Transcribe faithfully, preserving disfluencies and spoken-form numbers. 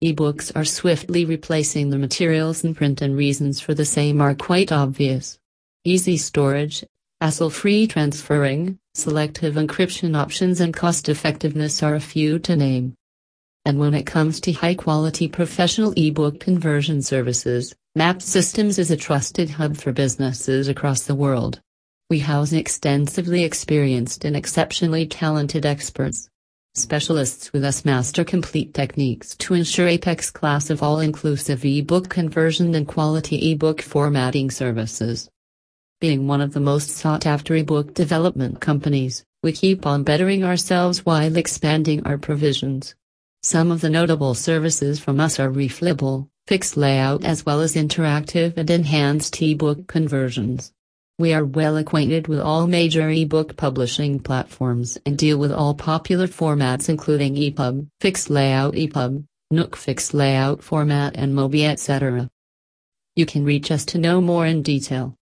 Ebooks are swiftly replacing the materials in print, and reasons for the same are quite obvious. Easy storage, hassle-free transferring, selective encryption options, and cost-effectiveness are a few to name. And when it comes to high-quality professional ebook conversion services, Map Systems is a trusted hub for businesses across the world. We house extensively experienced and exceptionally talented experts. Specialists with us master complete techniques to ensure apex class of all-inclusive ebook conversion and quality ebook formatting services. Being one of the most sought-after ebook development companies, we keep on bettering ourselves while expanding our provisions. Some of the notable services from us are refillable, fixed layout, as well as interactive and enhanced ebook conversions. We are well acquainted with all major ebook publishing platforms and deal with all popular formats including E P U B, fixed layout E P U B, Nook fixed layout format, and Mobi, et cetera. You can reach us to know more in detail.